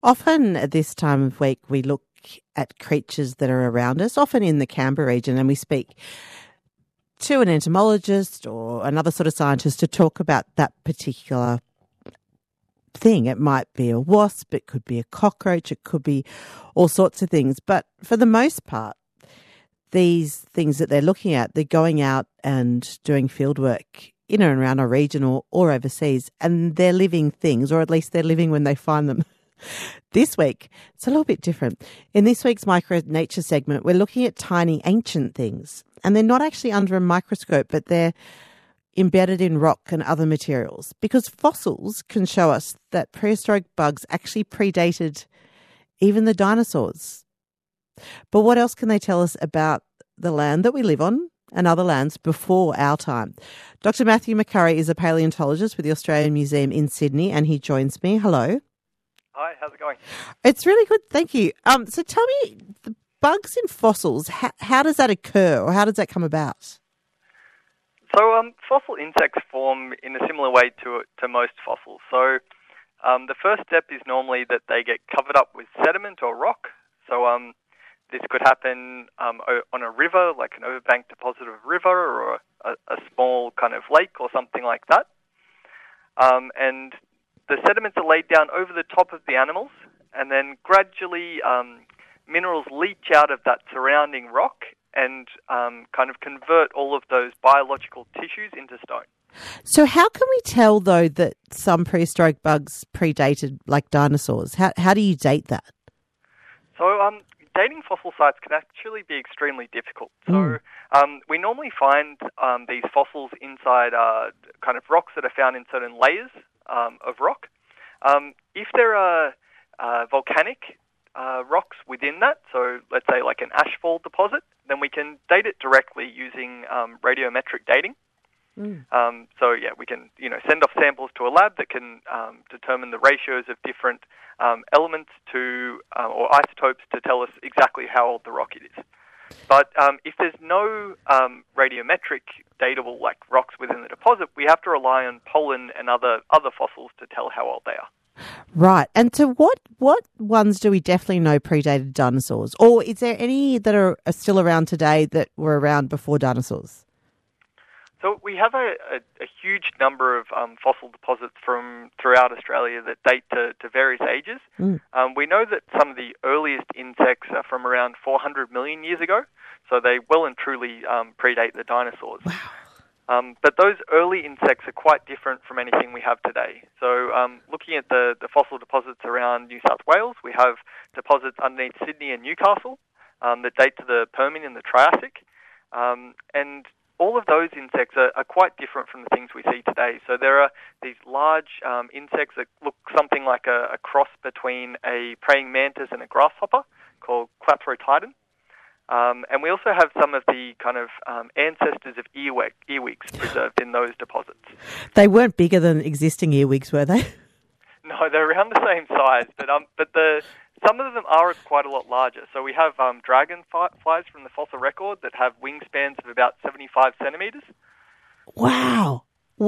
Often at this time of week, we look at creatures that are around us, often in the Canberra region, and we speak to an entomologist or another sort of scientist to talk about that particular thing. It might be a wasp, it could be a cockroach, it could be all sorts of things. But for the most part, these things that they're looking at, they're going out and doing field work in and around our region or overseas, and they're living things, or at least they're living when they find them. This week, it's a little bit different. In this week's Micro Nature segment, we're looking at tiny ancient things, and they're not actually under a microscope, but they're embedded in rock and other materials, because fossils can show us that prehistoric bugs actually predated even the dinosaurs. But what else can they tell us about the land that we live on and other lands before our time? Dr. Matthew McCurry is a paleontologist with the Australian Museum in Sydney, and he joins me. Hello. Hi, how's it going? It's really good, thank you. So tell me, the bugs in fossils, how does that occur, or how does that come about? So fossil insects form in a similar way to most fossils. So the first step is normally that they get covered up with sediment or rock. So this could happen on a river, like an overbank deposit of a river, or a small kind of lake or something like that. And the sediments are laid down over the top of the animals, and then gradually minerals leach out of that surrounding rock and kind of convert all of those biological tissues into stone. So how can we tell, though, that some prehistoric bugs predated, like dinosaurs? How do you date that? So dating fossil sites can actually be extremely difficult. So we normally find these fossils inside kind of rocks that are found in certain layers of rock. If there are volcanic rocks within that, so let's say like an ashfall deposit, then we can date it directly using radiometric dating. So yeah, we can send off samples to a lab that can determine the ratios of different elements or isotopes to tell us exactly how old the rock it is. But if there's no radiometric datable like rocks within the deposit, we have to rely on pollen and other fossils to tell how old they are. Right. And so what ones do we definitely know predated dinosaurs? Or is there any that are still around today that were around before dinosaurs? So we have a huge number of fossil deposits from throughout Australia that date to various ages. We know that some of the earliest insects are from around 400 million years ago, so they well and truly predate the dinosaurs. Wow. But those early insects are quite different from anything we have today. So looking at the fossil deposits around New South Wales, we have deposits underneath Sydney and Newcastle that date to the Permian and the Triassic. And all of those insects are quite different from the things we see today. So there are these large insects that look something like a cross between a praying mantis and a grasshopper called Clathrotidon. And we also have some of the kind of ancestors of earwigs preserved in those deposits. They weren't bigger than existing earwigs, were they? No, they're around the same size, but some of them are quite a lot larger. So we have dragonflies from the fossil record that have wingspans of about 75 centimetres. Wow,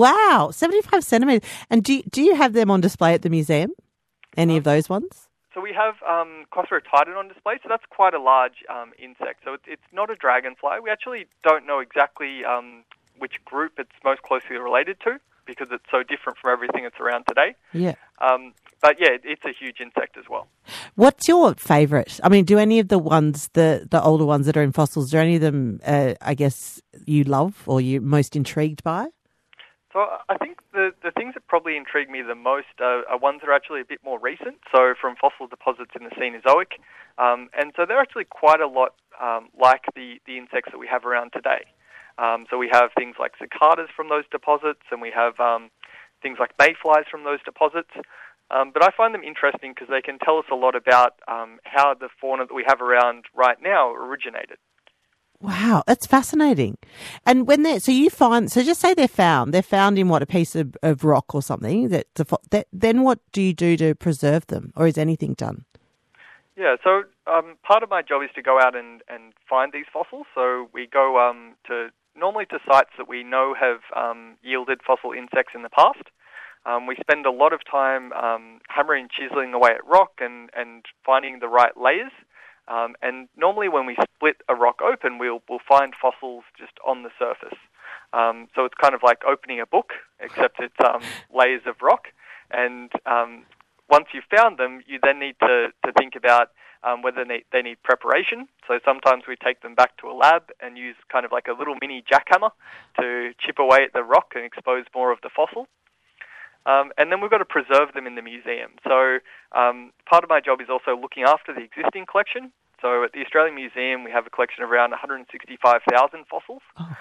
75 centimetres. And do you have them on display at the museum? Any of those ones? So we have Clathrotidon on display, so that's quite a large insect. So it's not a dragonfly. We actually don't know exactly which group it's most closely related to, because it's so different from everything that's around today. Yeah. But yeah, it's a huge insect as well. What's your favourite? I mean, do any of the ones, the older ones that are in fossils, do any of them, I guess, you love or you're most intrigued by? So I think the things that probably intrigue me the most are ones that are actually a bit more recent, so from fossil deposits in the Cenozoic. And so they're actually quite a lot like the insects that we have around today. So we have things like cicadas from those deposits, and we have things like mayflies from those deposits. But I find them interesting because they can tell us a lot about how the fauna that we have around right now originated. Wow, that's fascinating. And when so just say they're found in what, a piece of rock or something, then what do you do to preserve them, or is anything done? Yeah, so part of my job is to go out and find these fossils. So we go normally to sites that we know have yielded fossil insects in the past. We spend a lot of time hammering and chiseling away at rock and finding the right layers. And normally when we split a rock open, we'll find fossils just on the surface. So it's kind of like opening a book, except it's layers of rock. And once you've found them, you then need to think about whether they need preparation. So sometimes we take them back to a lab and use kind of like a little mini jackhammer to chip away at the rock and expose more of the fossil. And then we've got to preserve them in the museum. So part of my job is also looking after the existing collection. So at the Australian Museum, we have a collection of around 165,000 fossils.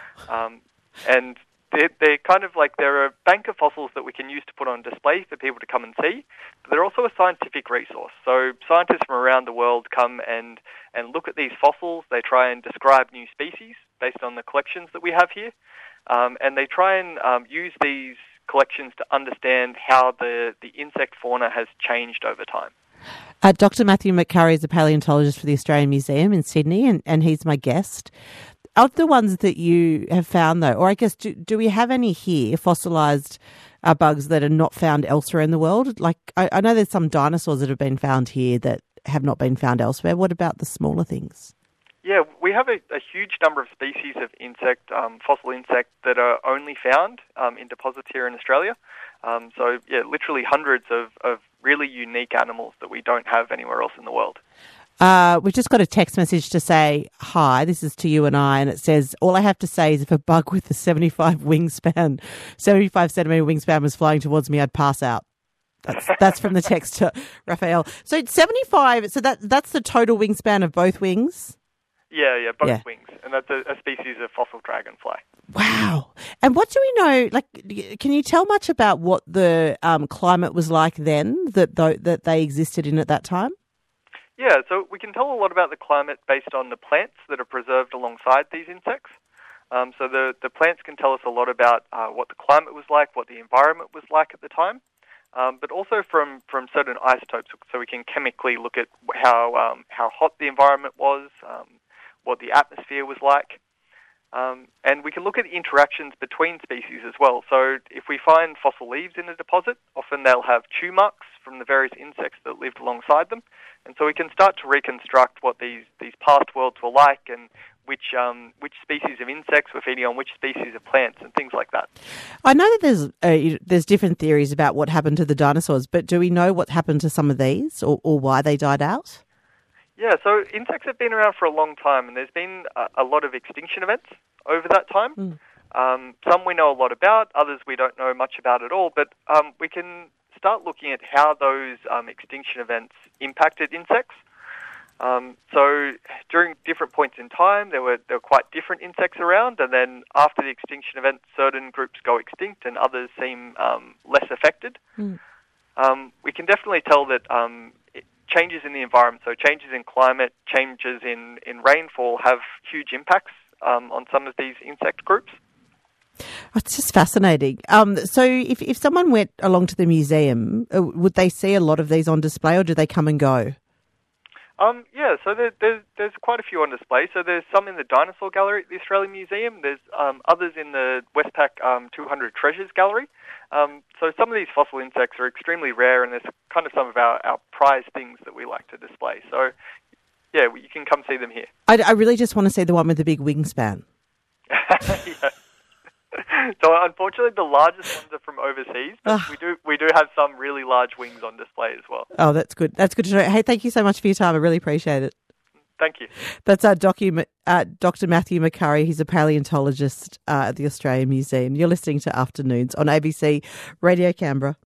And they're kind of like, they're a bank of fossils that we can use to put on display for people to come and see, but they're also a scientific resource. So scientists from around the world come and look at these fossils. They try and describe new species based on the collections that we have here. And they try and use these collections to understand how the insect fauna has changed over time. Dr. Matthew McCurry is a paleontologist for the Australian Museum in Sydney, and he's my guest. Of the ones that you have found, though, or I guess, do we have any here, fossilised bugs that are not found elsewhere in the world? Like, I know there's some dinosaurs that have been found here that have not been found elsewhere. What about the smaller things? Yeah, we have a huge number of species of insect, fossil insect, that are only found in deposits here in Australia. So, yeah, literally hundreds of really unique animals that we don't have anywhere else in the world. We've just got a text message to say, hi, this is to you and I, and it says, all I have to say is if a bug with a 75 centimetre wingspan was flying towards me, I'd pass out. That's from the text to Raphael. So it's 75, so that's the total wingspan of both wings? Yeah, both wings. And that's a species of fossil dragonfly. Wow. And what do we know, like, can you tell much about what the climate was like then that they existed in at that time? Yeah, so we can tell a lot about the climate based on the plants that are preserved alongside these insects. So the plants can tell us a lot about what the climate was like, what the environment was like at the time, but also from certain isotopes. So we can chemically look at how hot the environment was, what the atmosphere was like. And we can look at the interactions between species as well. So if we find fossil leaves in a deposit, often they'll have chew marks from the various insects that lived alongside them. And so we can start to reconstruct what these past worlds were like and which species of insects were feeding on which species of plants and things like that. I know that there's different theories about what happened to the dinosaurs, but do we know what happened to some of these or why they died out? Yeah, so insects have been around for a long time, and there's been a lot of extinction events over that time. Some we know a lot about, others we don't know much about at all, but we can start looking at how those extinction events impacted insects. So during different points in time, there were quite different insects around, and then after the extinction event, certain groups go extinct and others seem less affected. We can definitely tell that changes in the environment, so changes in climate, changes in rainfall have huge impacts on some of these insect groups. It's just fascinating. So if someone went along to the museum, would they see a lot of these on display or do they come and go? Yeah, so there's quite a few on display. So there's some in the Dinosaur Gallery at the Australian Museum. There's others in the Westpac 200 Treasures Gallery. So some of these fossil insects are extremely rare, and there's kind of some of our prized things that we like to display. So, yeah, you can come see them here. I really just want to see the one with the big wingspan. Yeah. So unfortunately, the largest ones are from overseas, but we do have some really large wings on display as well. Oh, that's good. That's good to know. Hey, thank you so much for your time. I really appreciate it. Thank you. That's Dr. Matthew McCurry. He's a paleontologist at the Australian Museum. You're listening to Afternoons on ABC Radio Canberra.